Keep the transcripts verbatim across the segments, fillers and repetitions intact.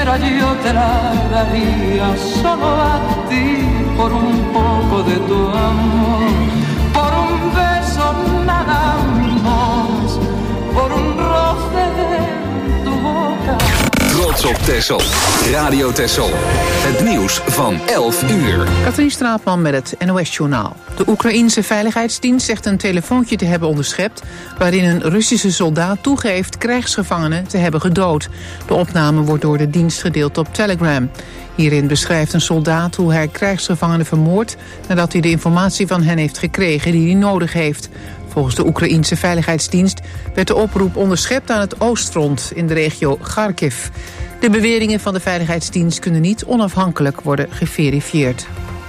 entera yo te la daría solo a ti por un poco de tu amor, por un beso nada más, por un roce de tu boca. Trots op Texel. Radio Texel. Het nieuws van elf uur. Katrien Straatman met het N O S-journaal. De Oekraïense Veiligheidsdienst zegt een telefoontje te hebben onderschept waarin een Russische soldaat toegeeft krijgsgevangenen te hebben gedood. De opname wordt door de dienst gedeeld op Telegram. Hierin beschrijft een soldaat hoe hij krijgsgevangenen vermoordt nadat hij de informatie van hen heeft gekregen die hij nodig heeft. Volgens de Oekraïense Veiligheidsdienst werd de oproep onderschept aan het oostfront in de regio Kharkiv. De beweringen van de Veiligheidsdienst kunnen niet onafhankelijk worden geverifieerd.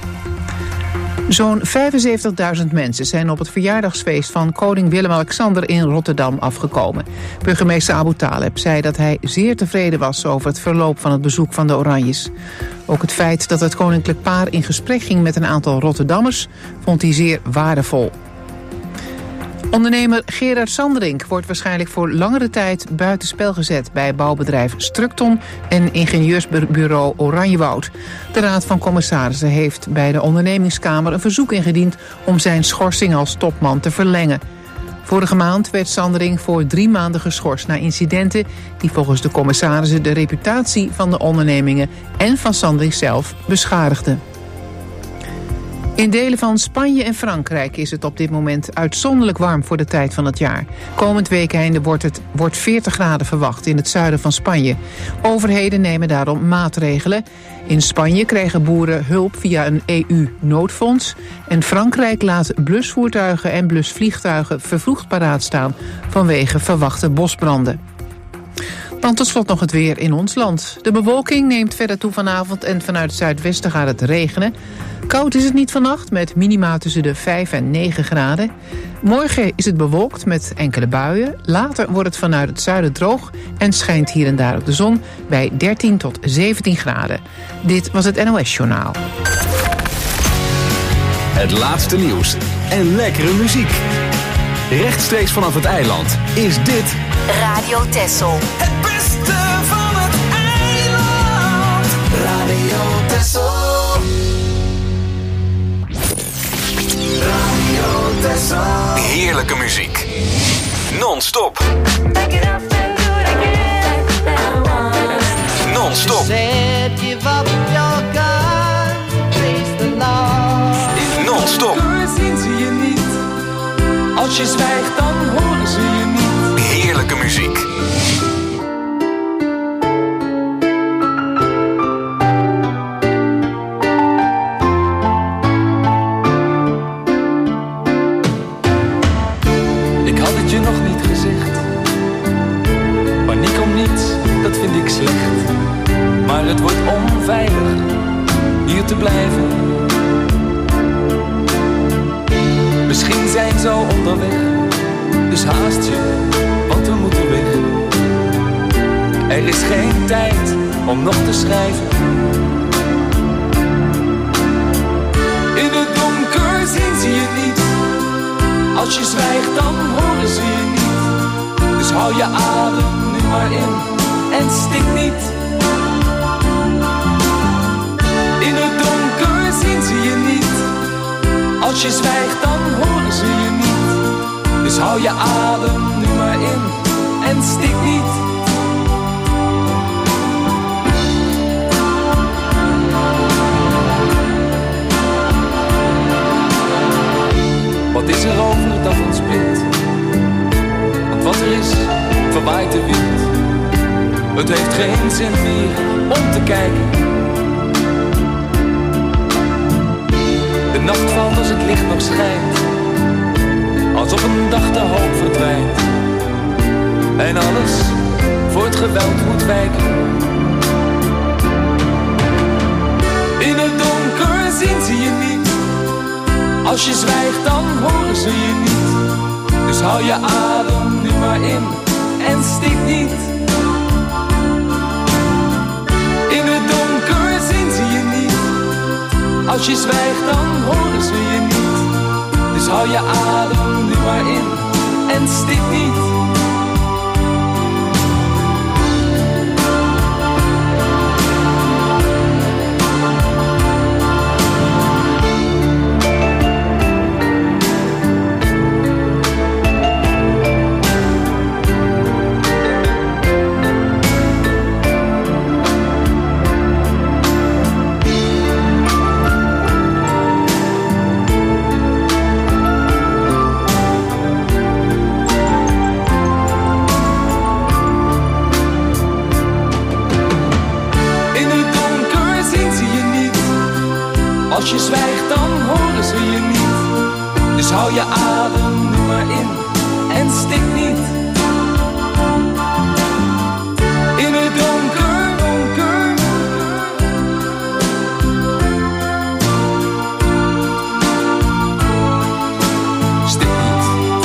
Zo'n vijfenzeventigduizend mensen zijn op het verjaardagsfeest van koning Willem-Alexander in Rotterdam afgekomen. Burgemeester Abu Taleb zei dat hij zeer tevreden was over het verloop van het bezoek van de Oranjes. Ook het feit dat het koninklijk paar in gesprek ging met een aantal Rotterdammers vond hij zeer waardevol. Ondernemer Gerard Sanderink wordt waarschijnlijk voor langere tijd buitenspel gezet bij bouwbedrijf Structon en ingenieursbureau Oranjewoud. De Raad van Commissarissen heeft bij de ondernemingskamer een verzoek ingediend om zijn schorsing als topman te verlengen. Vorige maand werd Sanderink voor drie maanden geschorst na incidenten die volgens de commissarissen de reputatie van de ondernemingen en van Sanderink zelf beschadigden. In delen van Spanje en Frankrijk is het op dit moment uitzonderlijk warm voor de tijd van het jaar. Komend weekende wordt het wordt veertig graden verwacht in het zuiden van Spanje. Overheden nemen daarom maatregelen. In Spanje krijgen boeren hulp via een E U-noodfonds. En Frankrijk laat blusvoertuigen en blusvliegtuigen vervroegd paraat staan vanwege verwachte bosbranden. Dan tot slot nog het weer in ons land. De bewolking neemt verder toe vanavond en vanuit het zuidwesten gaat het regenen. Koud is het niet vannacht met minima tussen de vijf en negen graden. Morgen is het bewolkt met enkele buien. Later wordt het vanuit het zuiden droog en schijnt hier en daar ook de zon bij dertien tot zeventien graden. Dit was het N O S-journaal. Het laatste nieuws en lekkere muziek. Rechtstreeks vanaf het eiland is dit Radio Texel. Het beste van het eiland. Radio Texel. Radio Texel. Heerlijke muziek. Non-stop. Non-stop. Non-stop. Zien ze je niet. Als je zwijgt dan horen ze je niet. Heerlijke muziek. Ik had het je nog niet gezegd. Paniek om niets, dat vind ik slecht. Maar het wordt onveilig hier te blijven. Misschien zijn ze al onderweg, dus haast je, want we moeten weg. Er is geen tijd om nog te schrijven. In het donker zien ze je niet. Als je zwijgt dan horen ze je niet. Dus hou je adem nu maar in en stik niet. In het donker zien ze je niet. Als je zwijgt dan horen ze je niet. Dus hou je adem nu maar in en stik niet. Wat is er over dat ons bindt? Want wat er is, verwaait de wind. Het heeft geen zin meer om te kijken. De nacht valt als het licht nog schijnt. Als op een dag de hoop verdwijnt. En alles voor het geweld moet wijken. In het donker zien ze je niet. Als je zwijgt dan horen ze je niet. Dus hou je adem nu maar in en stik niet. In het donker zien ze je niet. Als je zwijgt dan horen ze je niet. Dus hou je adem nu maar in en stik niet. je zwijgt dan horen ze je niet. Dus hou je adem nu maar in en stik niet. In het donker, donker. Stik niet.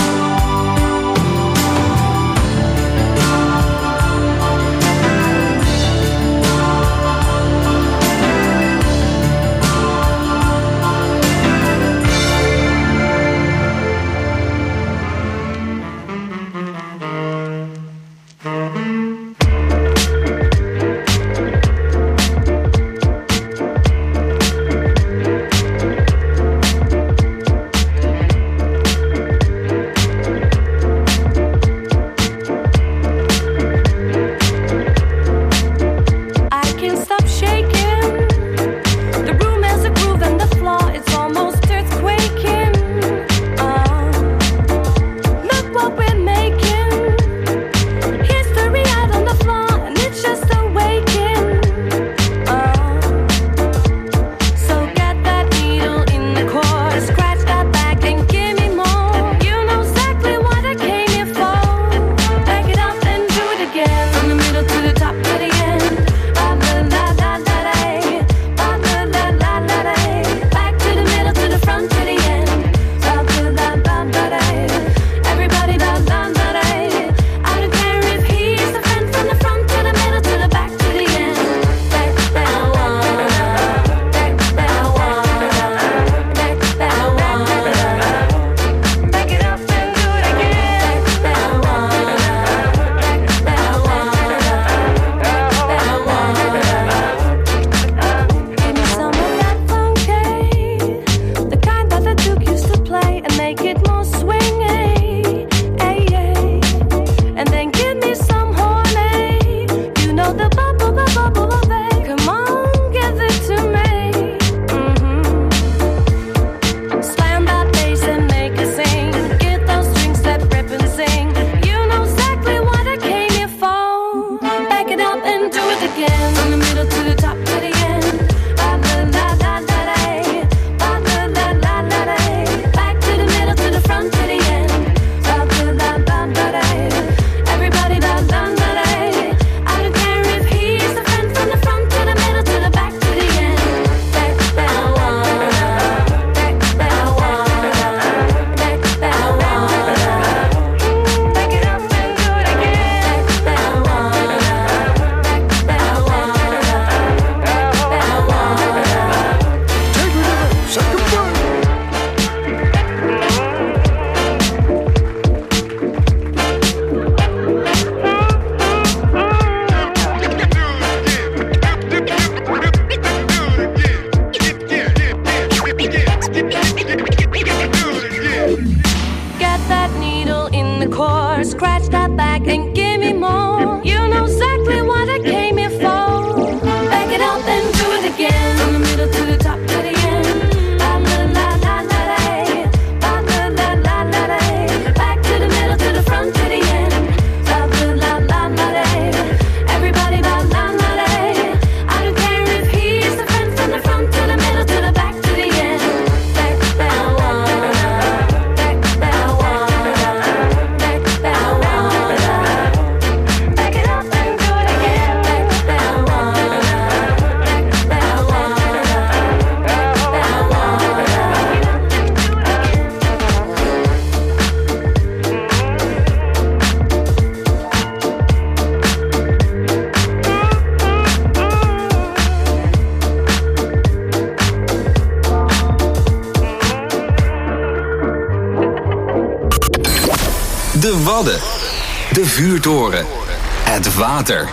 De Wadden, de vuurtoren, het water.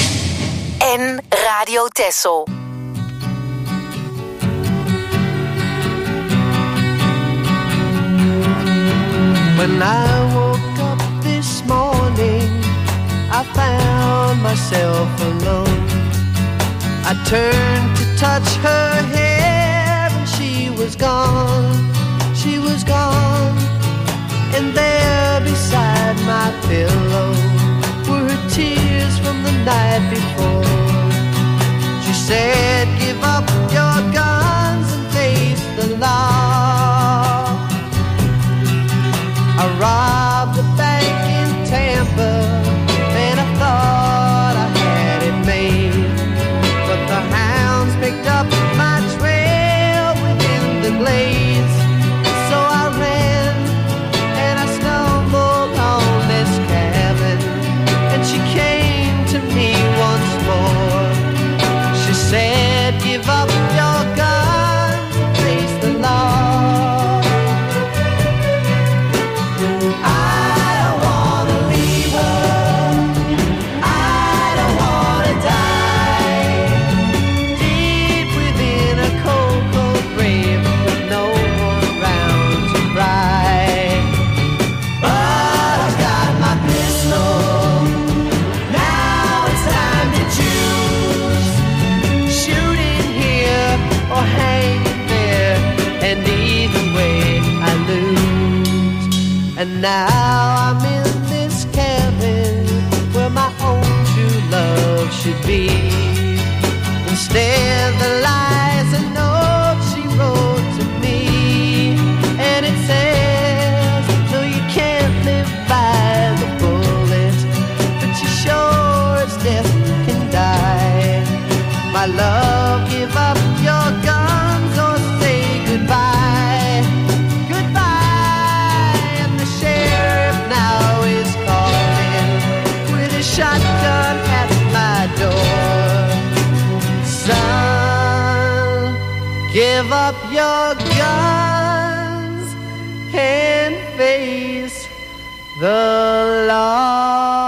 En Radio Texel. When I woke up this morning, I found myself alone. I turned to touch her hair and she was gone, she was gone. And there beside my pillow were her tears from the night before. She said, give up your guns and take law. I robbed a bank in Tampa, and I thought I had it made. But the hounds picked up my trail within the glades. So I ran, and I stumbled on this cabin, and she came to me once more. She said, give up your gun, face the law. And now I'm in this cabin where my own true love should be. Instead there lies a note she wrote to me, and it says, no, you can't live by the bullet, but you sure as death can die. My love, give up your guns or say goodbye. Shotgun at my door. Son, give up your guns and face the law.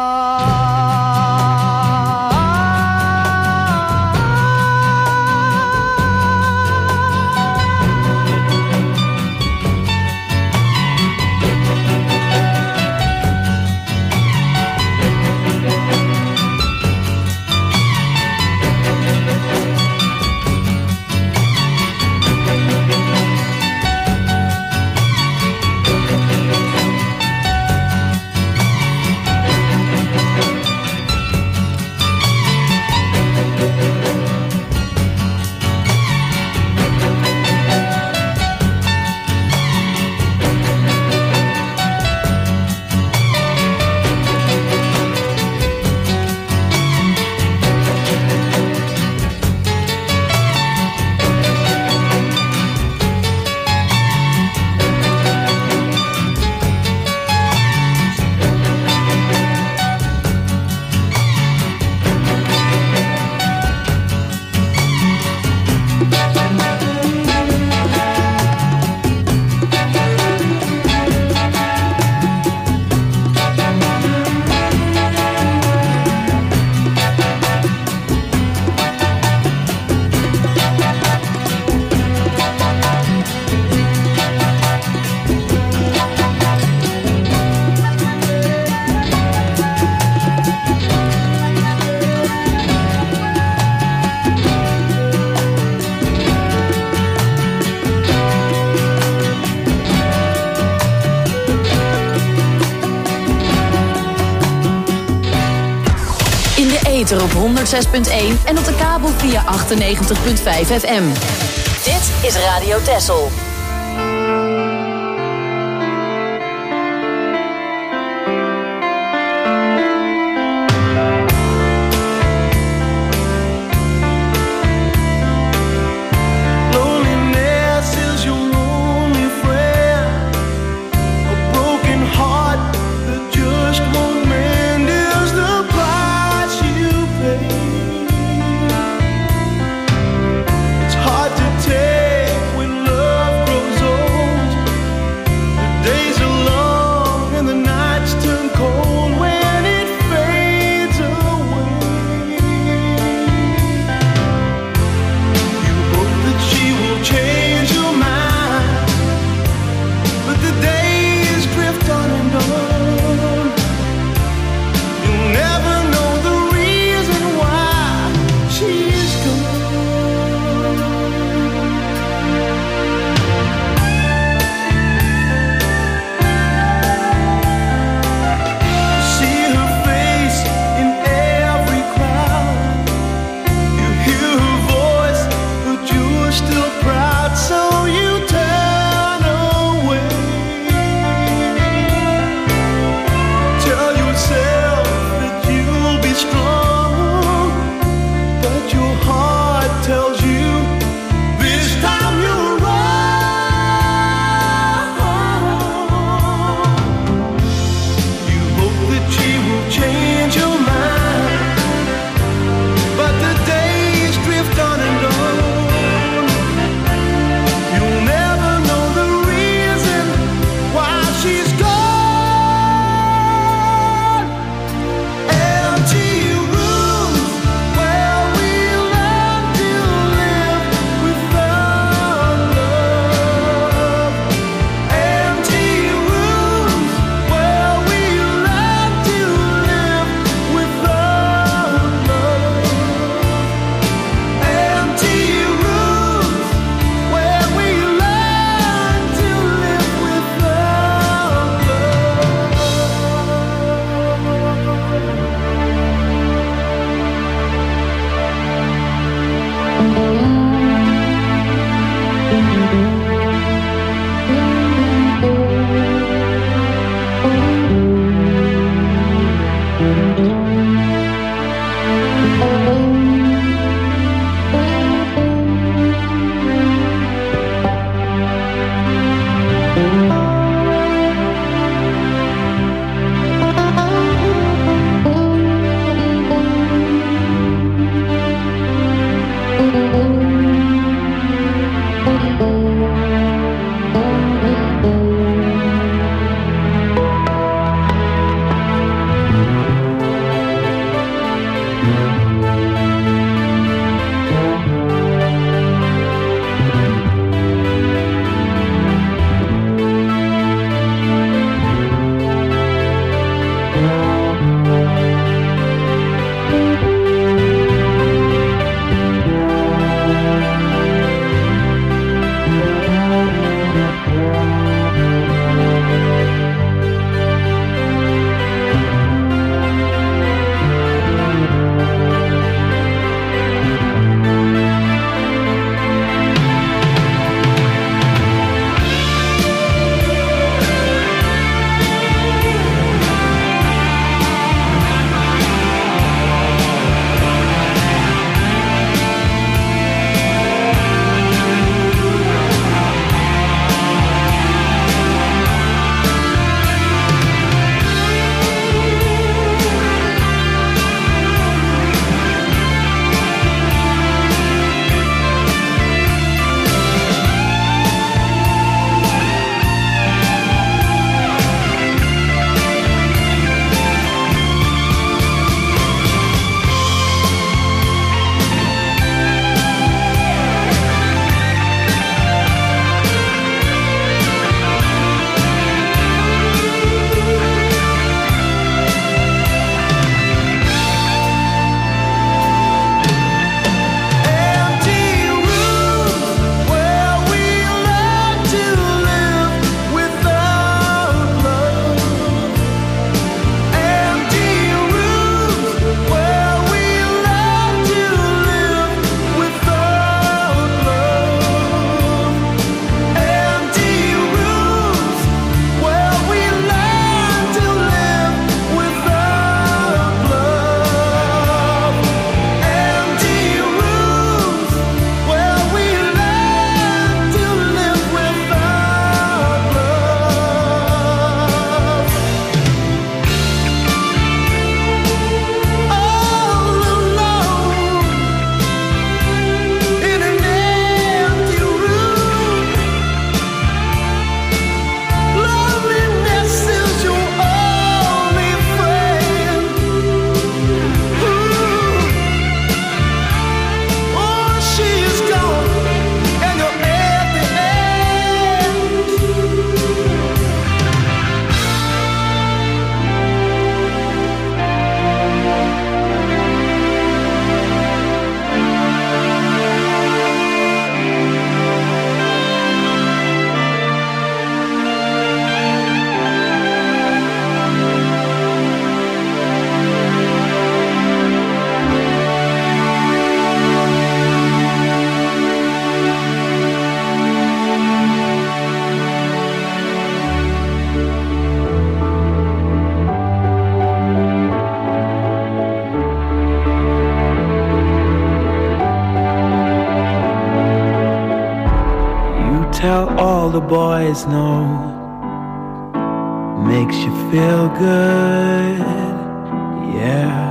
Op honderd zes punt één en op de kabel via achtennegentig punt vijf F M. Dit is Radio Texel. It's hard to take when love grows old. the boys know makes you feel good, yeah.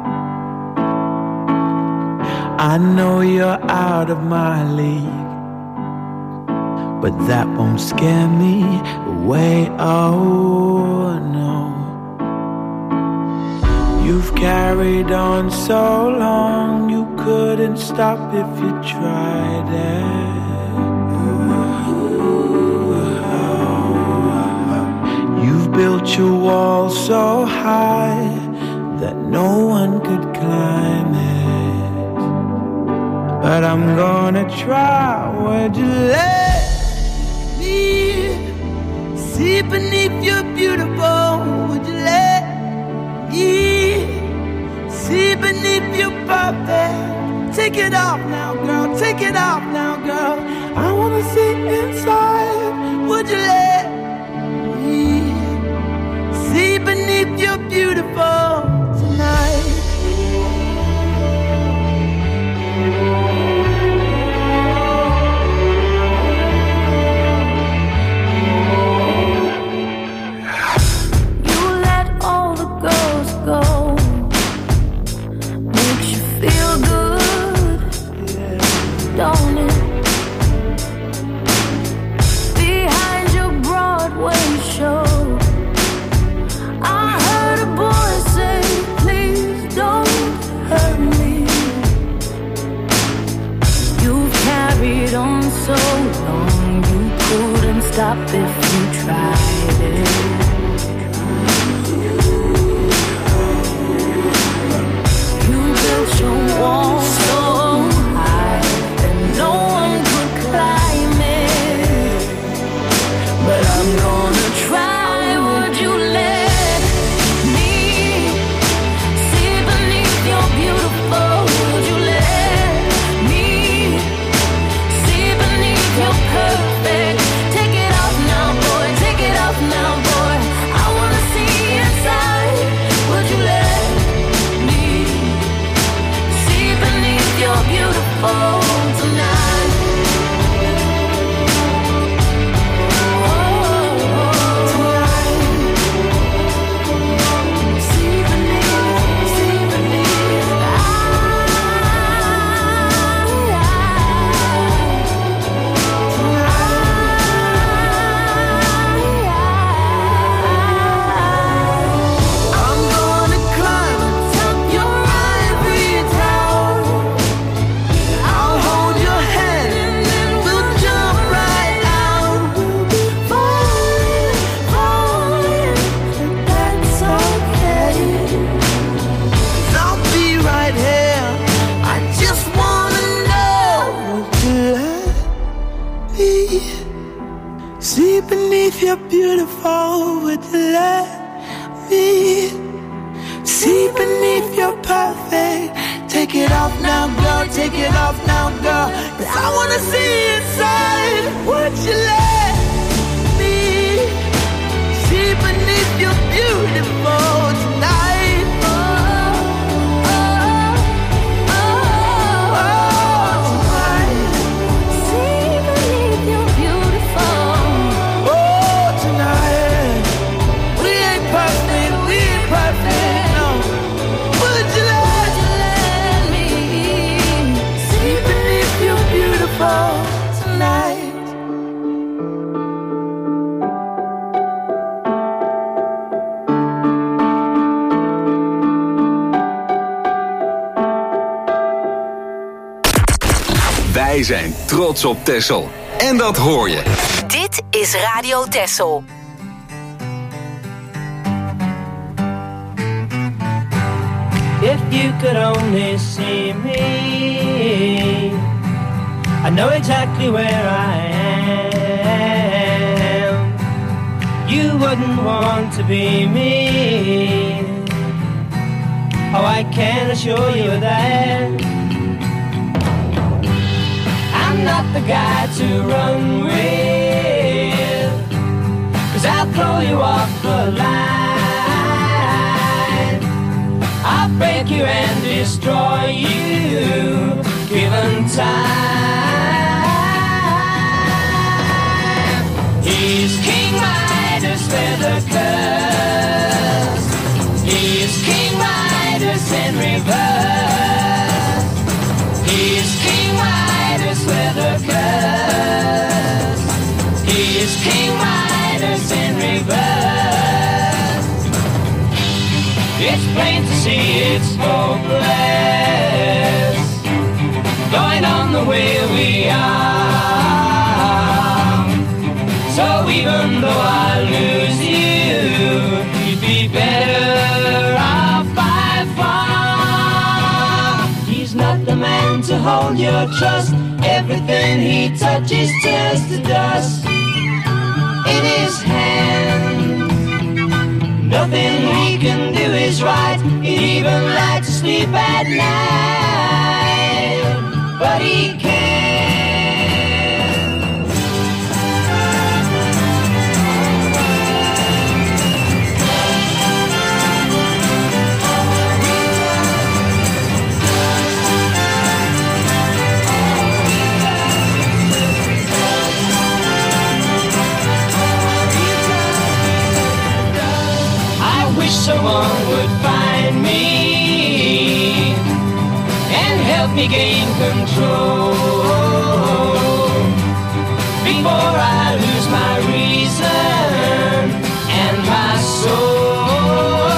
I know you're out of my league, but that won't scare me away, oh no. You've carried on so long, you couldn't stop if you tried it. You've built your wall so high that no one could climb it. But I'm gonna try. Would you let me see beneath your beautiful? Would you let me see beneath your perfect? Take it off now, girl. Take it off now, girl. I wanna see inside. Would you let me see beneath your beautiful tonight? So long you couldn't stop if you tried it. You built your wall so high that no one could climb it. But I'm gonna try. Would you let me see beneath your beautiful? Would you let me see beneath your perfect? Take it off now, boy. Take it off now, boy. I wanna see inside. Would you let me see beneath your beautiful tonight? Oh, tonight. See beneath, see beneath. I'm gonna climb atop your ivory tower. I'll hold your hand and then we'll jump right out. We'll be falling, falling, but that's okay. 'Cause I'll be right here. I just wanna know, would you let me see beneath your beautiful? Would you let me see beneath your perfect? Take it off now, girl. Take it off now, girl. 'Cause I wanna see inside. Would you let me see beneath your beautiful tonight? Oh, oh, oh, oh, tonight. See beneath your beautiful. Oh, tonight. We ain't perfect. We ain't perfect. No. Would you let, let me see beneath your beautiful tonight? Wij zijn trots op Texel. En dat hoor je. Dit is Radio Texel. If you could only see me, I know exactly where I am. You wouldn't want to be me. Oh, I can assure you that I'm not the guy to run with, 'cause I'll throw you off the line. I'll break you and destroy you, given time. with a curse. He is King Midas in reverse. He is King Midas with a curse. He is King Midas in reverse. It's plain to see it's hopeless, going on the way we are. So even though I lose you, you'd be better off by far. He's not the man to hold your trust. Everything he touches turns to dust. In his hand, nothing he can do is right. He'd even like to sleep at night, but he can't. Someone would find me and help me gain control before I lose my reason and my soul.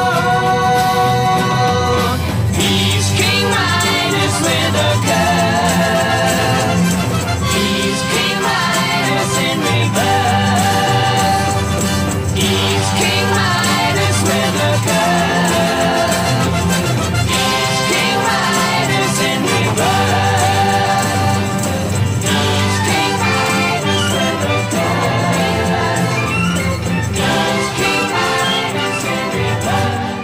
He's King Midas with a curse. He's King Midas in reverse. He's King Midas with a curse. He's King Midas in reverse. He's King Midas with a curse. He's King Midas in reverse.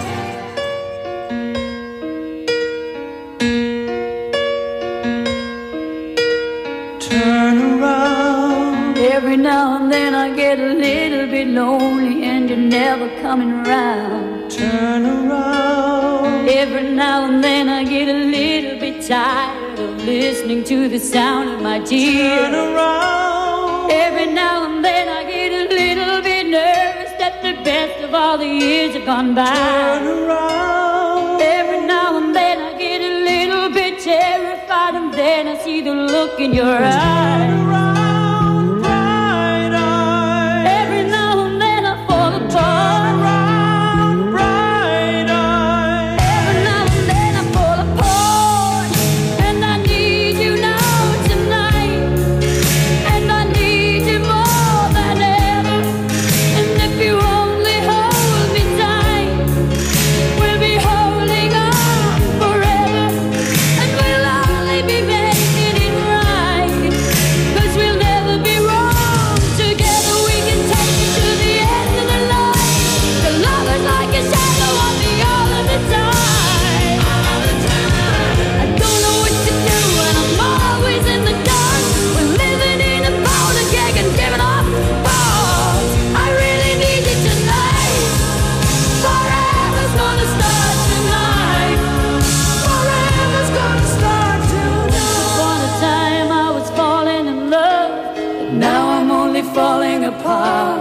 Turn around. Every now and then I get a little bit lonely and you're never coming around. Turn around. Every now and then I get a little bit tired of listening to the sound of my tears. Turn around. Every now and then I get a little bit nervous that the best of all the years have gone by. Turn around. Every now and then I get a little bit terrified, and then I see the look in your eyes. Turn around, bright eyes. Every now and then I fall apart. Turn around, bright eyes. Every now and then I fall apart, and I need you now tonight, and I need you more than ever. And if you only hold me tight, we'll be holding on forever, and we'll only be making it right, 'cause we'll never be wrong. Together we can take it to the end of the line. The love is like a shadow on me all of the time. All the time. I don't know what to do, and I'm always in the dark. We're living in a powder keg and giving off balls. I really need you tonight. Forever's gonna start tonight. Forever's gonna start tonight. Upon a time I was falling in love, but now I'm only falling apart.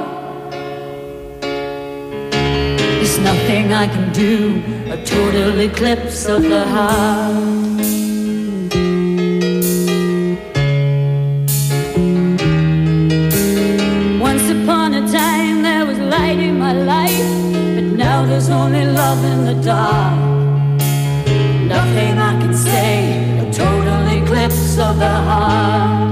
There's nothing I can do, a total eclipse of the heart. Once upon a time there was light in my life, but now there's only love in the dark. Nothing I can say, a total eclipse of the heart.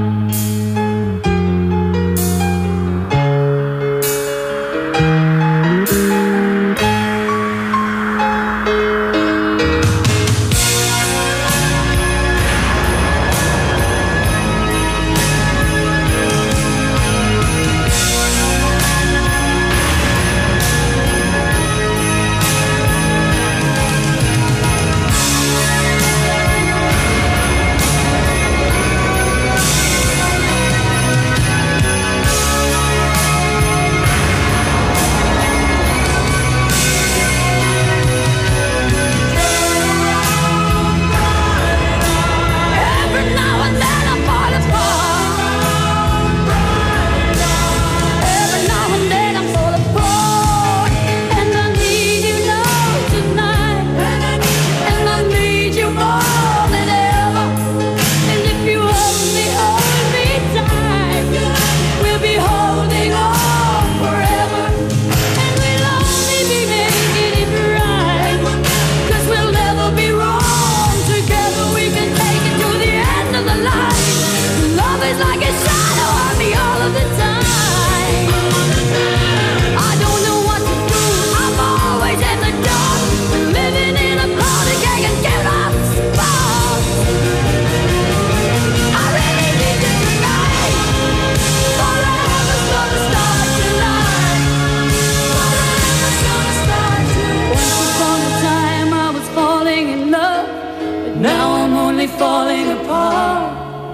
Now I'm only falling apart.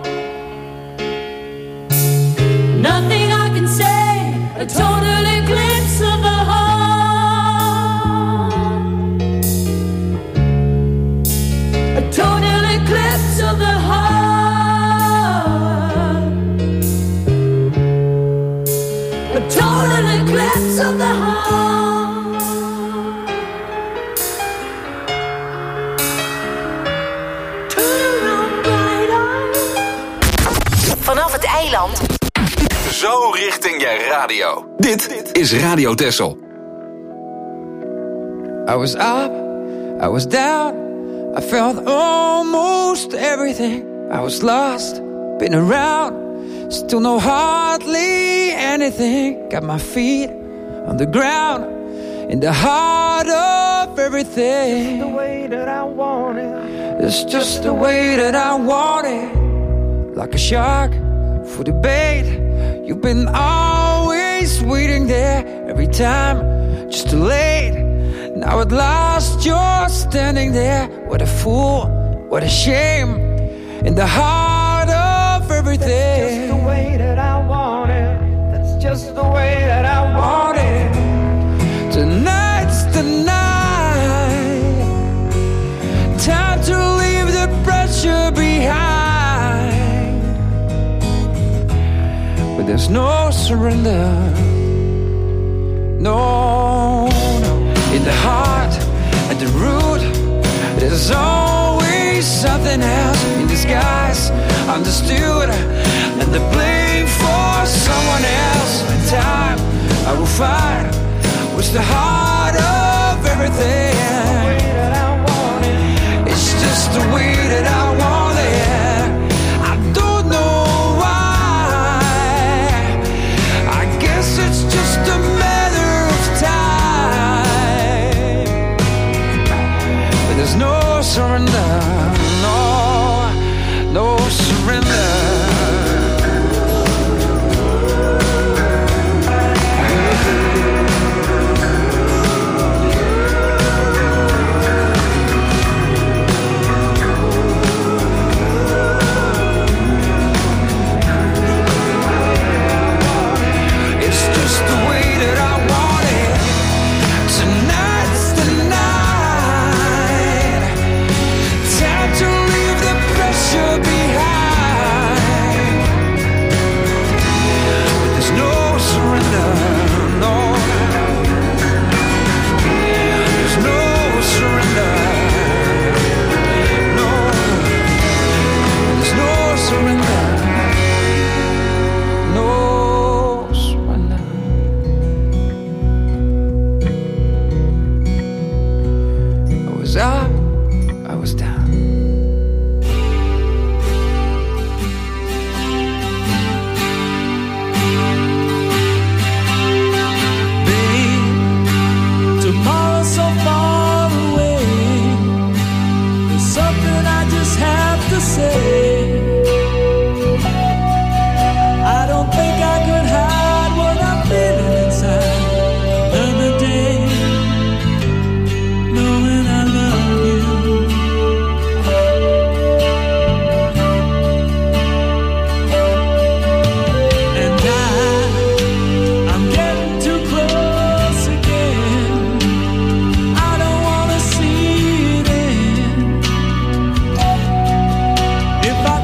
Nothing I can say, a total eclipse of the heart. A total eclipse of the heart. A total eclipse of the heart. Turn around, bright eyes. Vanaf het eiland. Zo richting je radio. Dit is Radio Texel. I was up, I was down, I felt almost everything. I was lost, been around, still know hardly anything. Got my feet on the ground, in the heart of everything. The way that I want it. It's just the way that I want it. Like a shark for the bait. You've been always waiting there, every time, just too late. Now at last you're standing there. What a fool, what a shame. In the heart of everything. That's just the way that I want it. That's just the way that I want it. Tonight's the night. Time to leave the pressure behind. But there's no surrender. No, no. In the heart, at the root, there's always something else in disguise, understood, and the blame for someone else. In time, I will find what's the heart of everything. It's just the way that I want it. I don't know why. I guess it's just a matter of time. But there's no surrender, no, no surrender. If I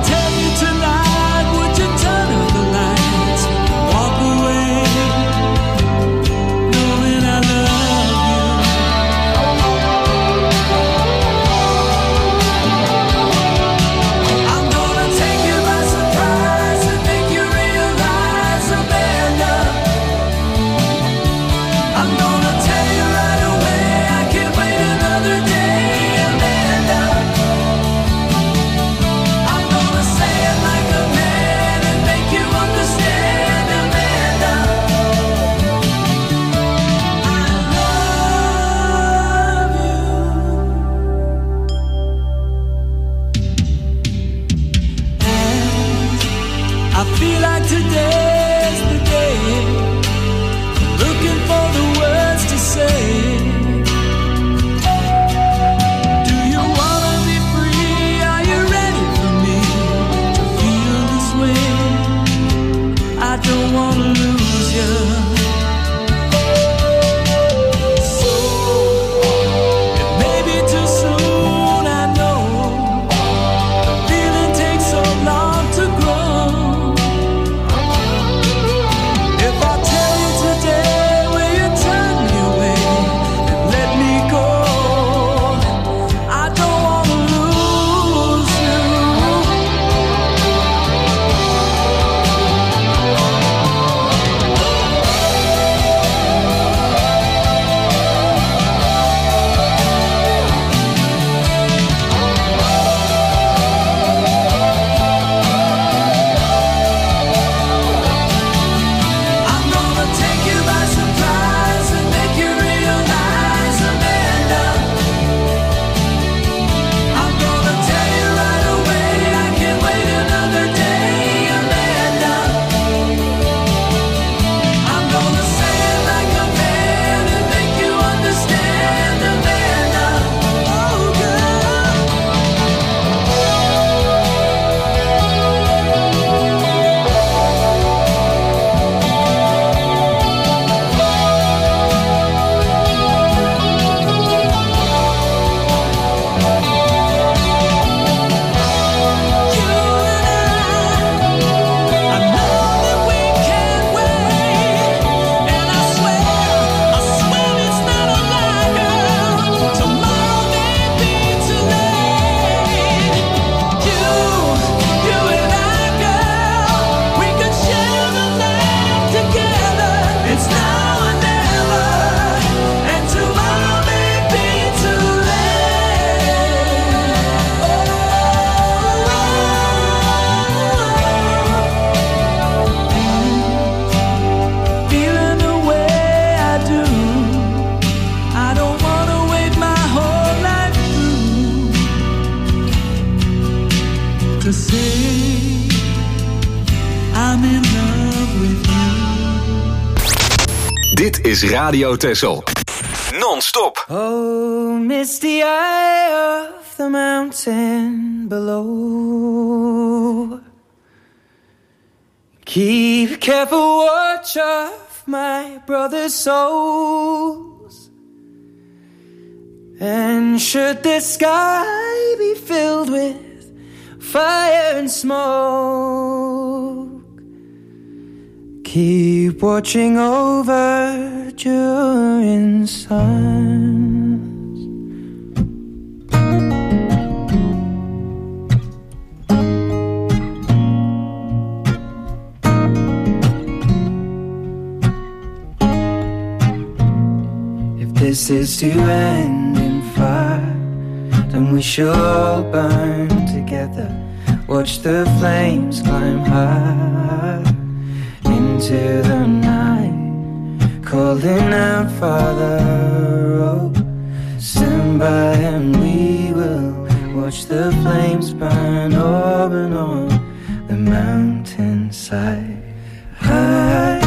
to say I'm in love with you. Dit is Radio Texel. Non-stop. Oh, misty eye of the mountain below. Keep careful watch of my brother's souls. And should the sky be filled with fire and smoke, keep watching over during suns. If this is to end in fire, then we shall all burn together. Watch the flames climb high into the night, calling out, Father, oh, stand by and we will watch the flames burn over and on the mountainside. High.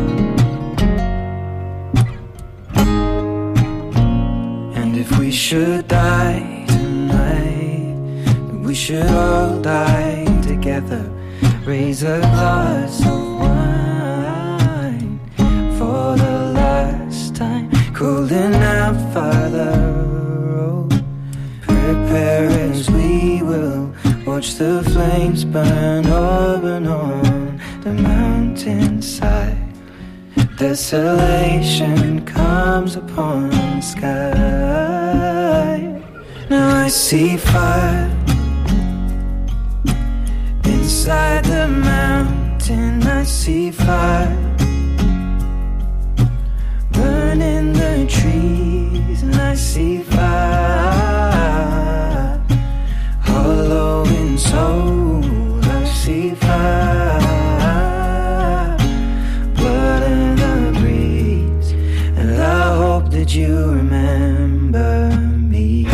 And if we should die tonight, then we should all die together. Raise a glass of wine for the last time, calling out, Father, oh, prepare as we will watch the flames burn over and on the mountainside. Desolation comes upon the sky. Now I see fire inside the mountain. I see fire burning the trees, and I see fire hollow in soul. I see fire, blood in the breeze, and I hope that you remember me.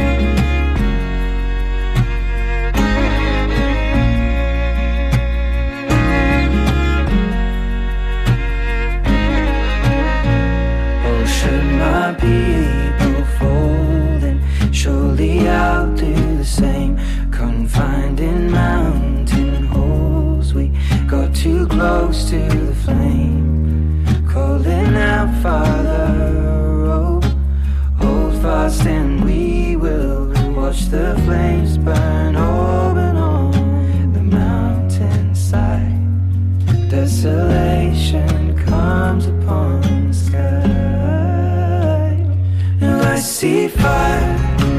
People folding, surely I'll do the same. Confined in mountain holes, we got too close to the flame. Calling out, Father, oh, hold fast and we will watch the flames burn over and on the mountainside. Desolation comes upon the sky. I see fire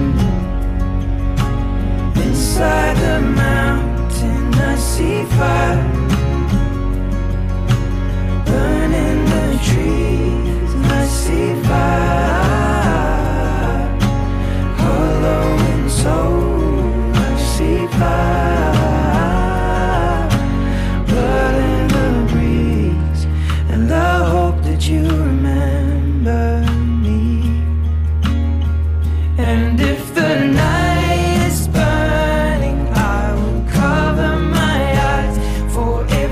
inside the mountain. I see fire burning the trees. I see fire hollow in soul. I see fire, blood in the breeze, and I hope that you remember. And if the night is burning, I will cover my eyes. For if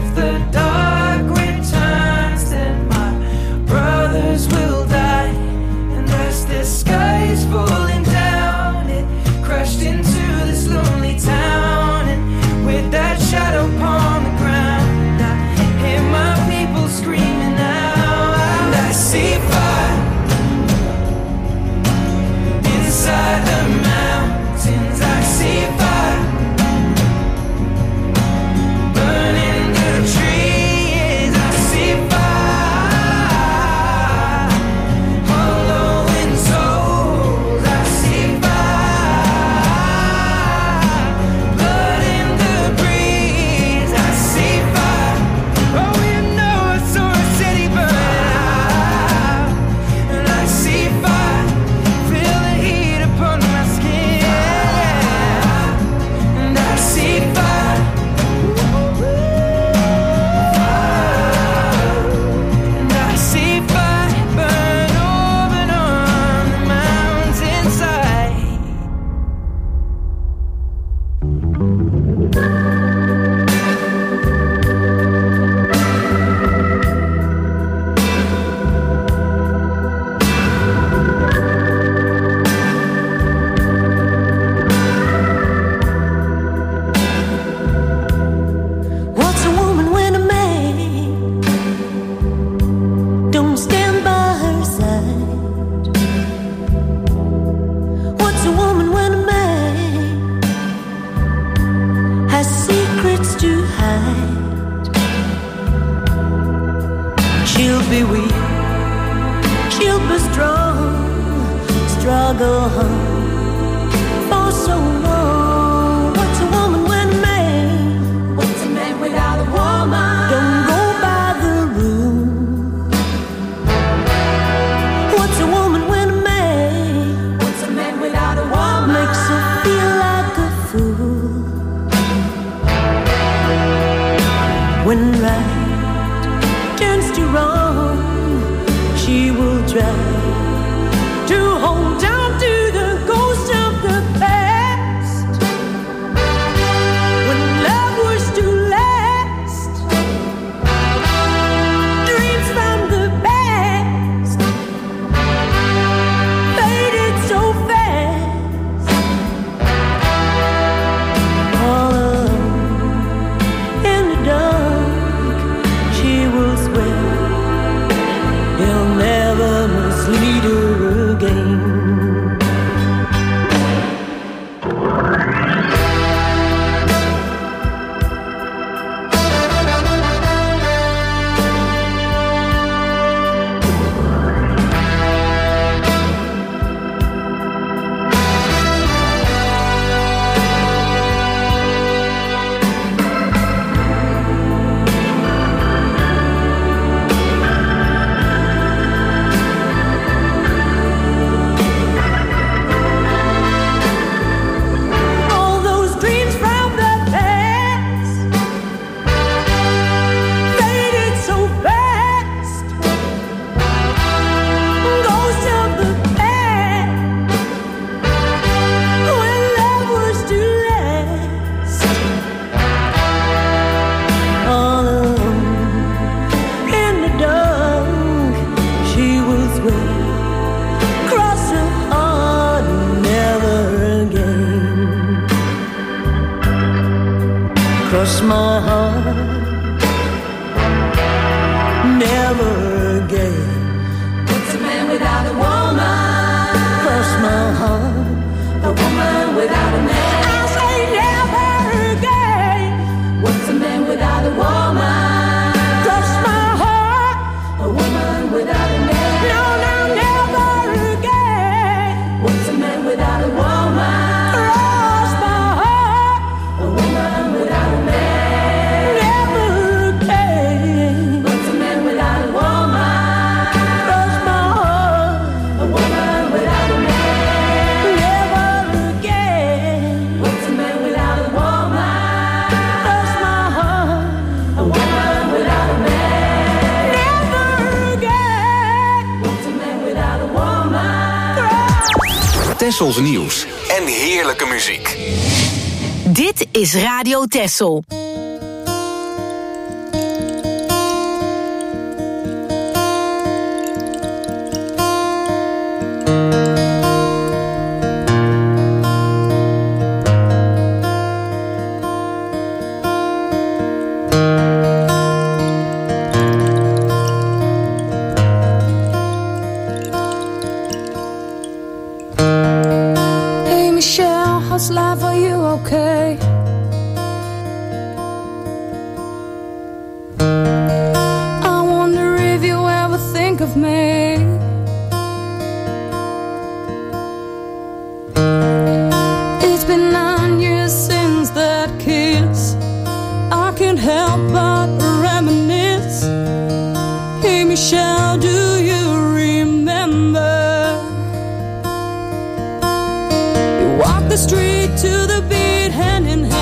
hide. She'll be weak, she'll be strong, struggle hard for so long. What's a woman when a man? What's a man without a woman? Don't go by the rule. What's a woman when a man? What's a man without a woman? Makes her feel like a fool. When right turns to wrong, she will try to hold on to the ghost of the past. When love was to last, dreams from the past faded so fast. All alone in the dark, she will swear he'll never mislead her again. All those dreams from the past faded so fast. Ghost of the past, when love was to last. All alone in the dark, she will swear, cross her heart, never again. Cross my heart, never again. What's a man without a woman? Cross my heart, a woman without a man. I say never again. What's a man without a woman? Cross my heart, a woman without a man. No, no, never again. What's a man without a woman? Cross my heart, a woman without a man. Never again. What's a man without a woman? Cross my heart, a woman without a man. Never again. What's a man without a woman? Cross my heart, a woman without a man. Never again. What's a man without a woman? Tessels nieuws en heerlijke muziek. Dit is Radio Tessel. Hey Michelle, how's life? Are you okay? I wonder if you ever think of me. It's been nine years since that kiss. I can't help but reminisce. Hey Michelle, do you remember? You walked the street to the beat, hand in hand.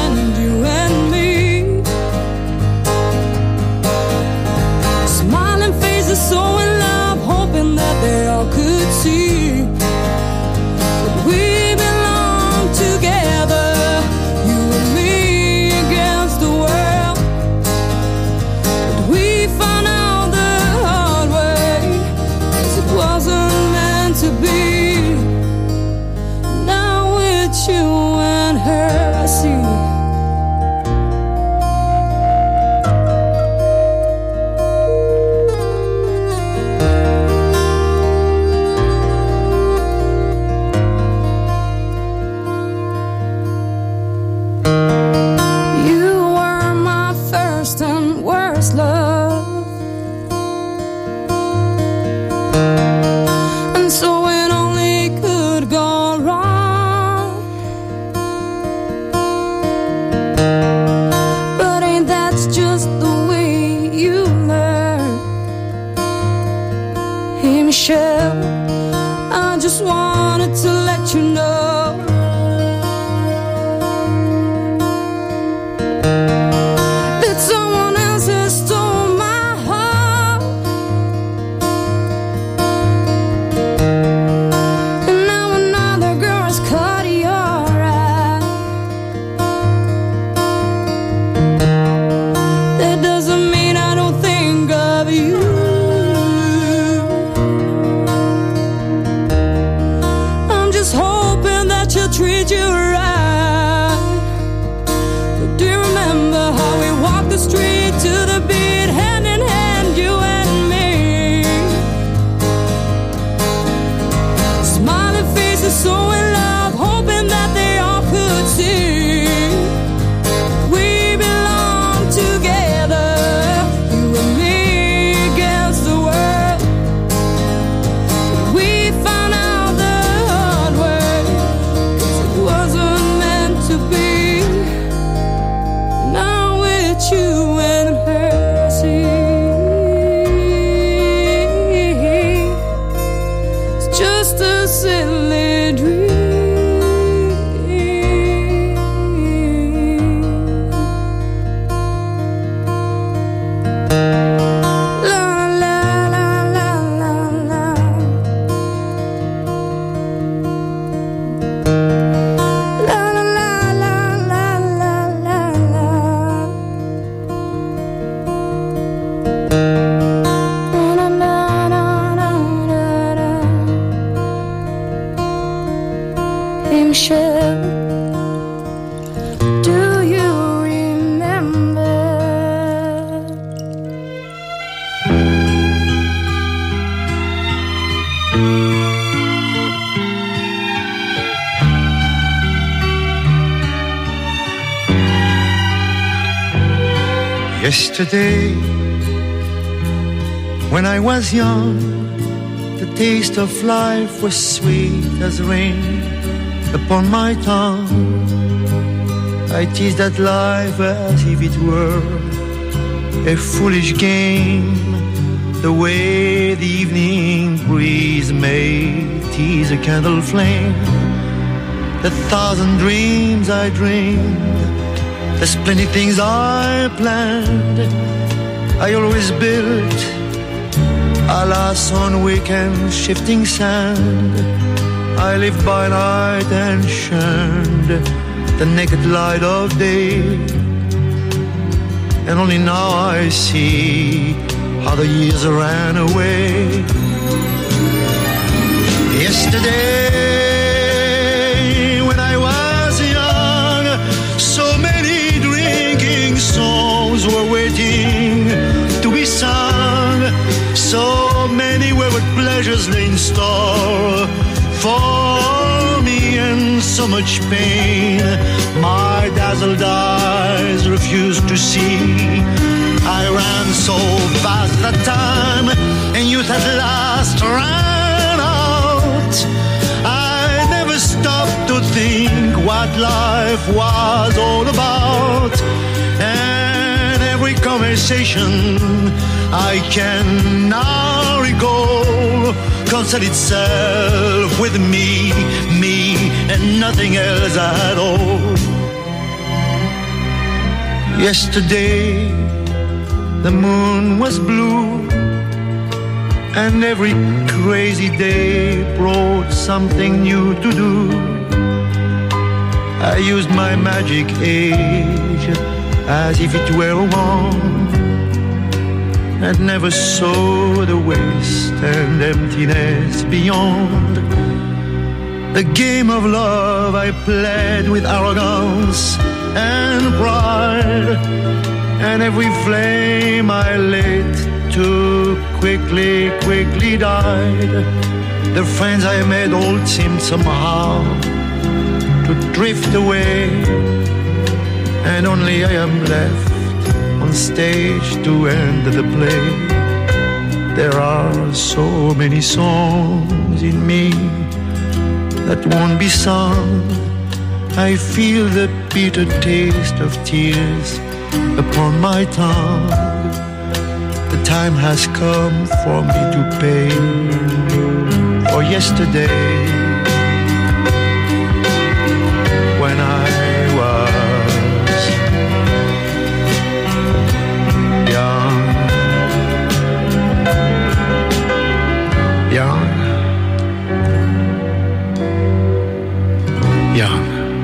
Yesterday, when I was young, the taste of life was sweet as rain upon my tongue. I teased at life as if it were a foolish game, the way the evening breeze may tease a candle flame. The thousand dreams I dreamed, the splendid things I planned, I always built, alas, on weekend shifting sand. I lived by night and shunned the naked light of day, and only now I see how the years ran away. Yesterday, when I was young, so many drinking songs were waiting to be sung. So many wayward pleasures lay in store for me, and so much pain my dazzled eyes refused to see. I ran so fast that time, and youth at last ran out. I never stopped to think what life was all about, and every conversation I can now recall concerned itself with me, me, and nothing else at all. Yesterday, the moon was blue, and every crazy day brought something new to do. I used my magic age as if it were a wand, and never saw the waste and emptiness beyond. The game of love I played with arrogance and pride, and every flame I lit too quickly, quickly died. The friends I made all seemed somehow to drift away, and only I am left on stage to end the play. There are so many songs in me that won't be sung. I feel the bitter taste of tears upon my tongue. The time has come for me to pay for yesterday, when I was young, young, young.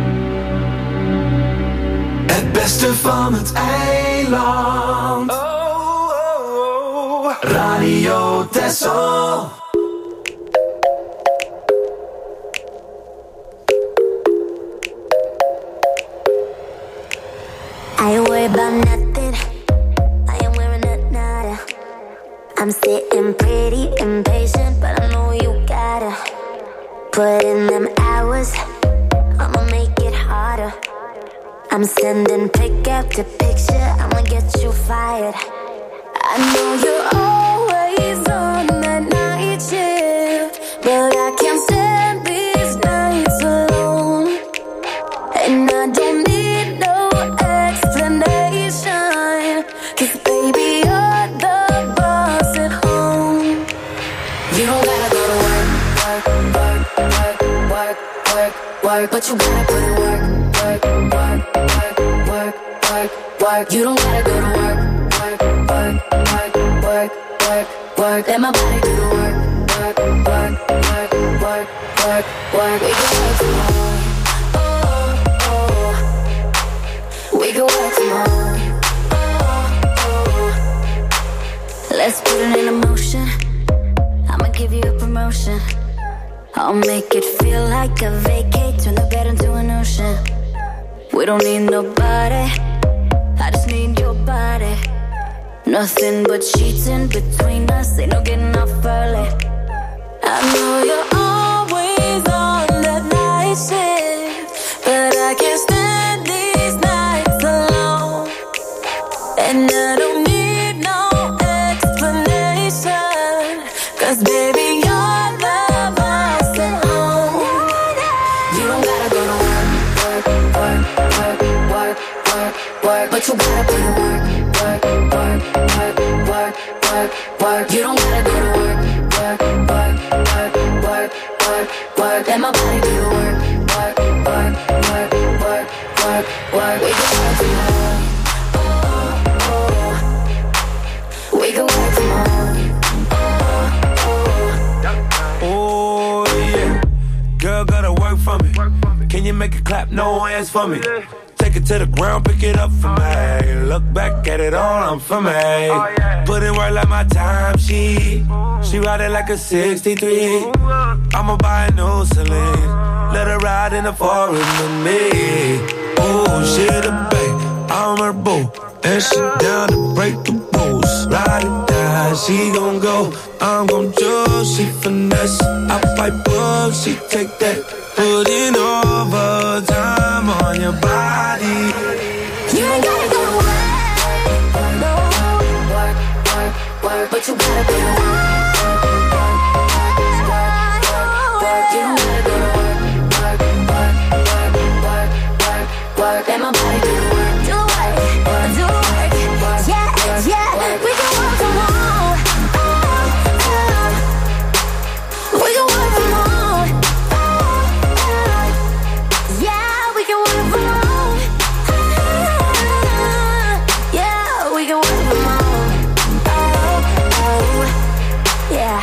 Het beste van het eiland. Oh, oh, oh. Radio Texel. I ain't worried about nothing. I ain't wearing a nada. I'm sitting pretty impatient, but I know you gotta put in them hours. I'ma make it harder. I'm sending pick after picture, I'ma get you fired. I know you're always on that night shift, but I can't stand these nights alone. And I don't need no explanation, 'cause baby you're the boss at home. You don't gotta go to work, work, work, work, work, work, work, but you gotta put in work, work, work, work, work, work, work. You don't gotta go to work, work, work, work, work, work, work. Let my body do the work, work, work, work, work, work, work. We can work from home, oh, oh. We can work from home, oh, oh. Let's put it in motion. I'ma give you a promotion. I'll make it feel like a vacate, turn the bed into an ocean. We don't need nobody, I just need your body. Nothing but sheets in between us, ain't no getting off early. I know you're always on that night shift, but I can't stand these nights alone. And I don't work, but you gotta put in work, work, work, work, work, work, work. You don't gotta go to work, work, work, work, work, work, work. Let my body do the work, work, work, work, work, work, work. We can work tomorrow. We can work tomorrow. Oh yeah, girl gotta work for me. Can you make it clap? No hands for me. Take it to the ground, pick it up for me. Look back at it all, I'm for me. Put in work like my time sheet. She ride it like a sixty-three. I'ma buy a new Celine. Let her ride in the forest with me. Oh, she the babe, I'm her boo. And she down to break the rules. Ride or die, she gon' go. I'm gon' choose, she finesse. I fight bugs, she take that. Put in overtime on your body. You ain't gotta go to work, no. Work, work, work, but you gotta go to work, work, work, work, work. You don't gotta go to work, work, work, work, work, work, work. Let my body do the work, do the work, do the work. Yeah, yeah, we can work from home. We can work from home. Yeah, we can work from home. Yeah, we can work from home. Oh, oh, yeah.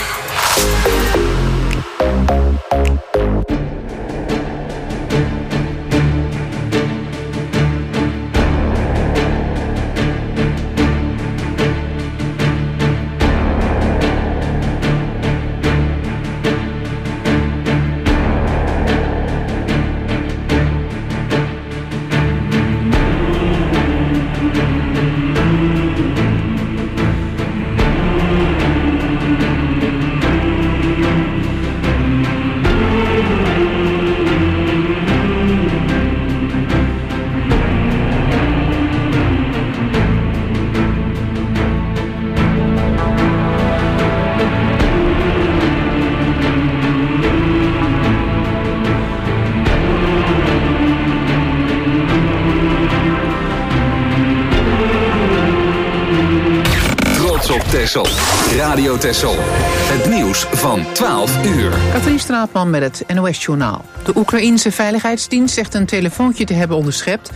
Texel. Radio Texel. Het nieuws van twaalf uur. Katrien Straatman met het N O S-journaal. De Oekraïense Veiligheidsdienst zegt een telefoontje te hebben onderschept